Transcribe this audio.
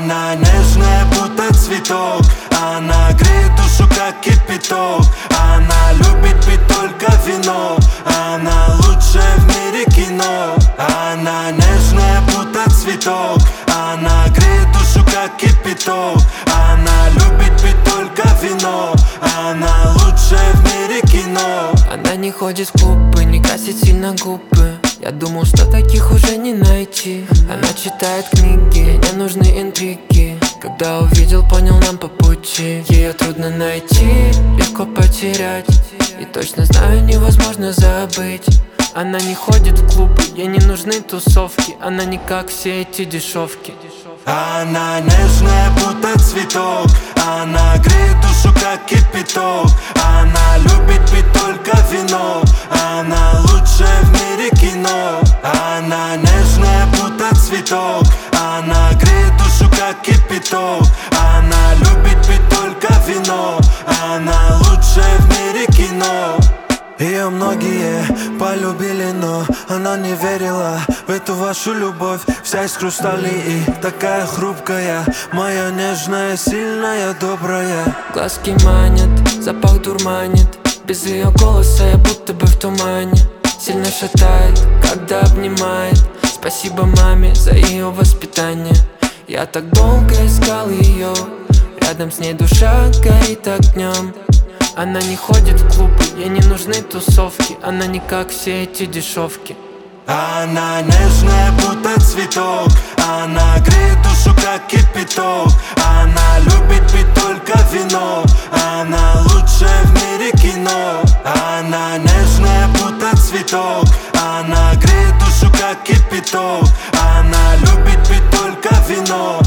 Она нежная, будто цветок. Она греет душу, как кипяток. Она любит пить только вино. Она лучшая в мире кино. Она нежная, будто цветок. Она греет душу, как кипяток. Она любит пить только вино. Она лучшая в мире кино. Она не ходит в клубы, не красит сильно губы. Я думал, что таких уже не найти. Она читает книги, ей не нужны интриги. Когда увидел, понял, нам по пути. Ее трудно найти, легко потерять. И точно знаю, невозможно забыть. Она не ходит в клубы, ей не нужны тусовки. Она не как все эти дешевки. Она нежная, будто цветок. Она греет душу, как кипяток. Она любит пить только вино. Она лучшая в мире кино. Она нежная, будто цветок. Она греет душу, как кипяток. Она любит пить только вино. Она лучшая в мире кино. Ее многие полюбили, но она не верила в эту вашу любовь. Вся из хрустали и такая хрупкая. Моя нежная, сильная, добрая. Глазки манят, запах дурманит. Без ее голоса я будто бы в тумане. Сильно шатает, когда обнимает. Спасибо маме за ее воспитание. Я так долго искал ее. Рядом с ней душа горит огнем. Она не ходит в клубы, ей не нужны тусовки. Она не как все эти дешевки. Она нежная, будто цветок. Она греет душу, как кипяток. Она любит пить только вино. Она лучшая в мире кино. Она нежная, будто цветок. Она греет душу, как кипяток. Она любит пить только вино.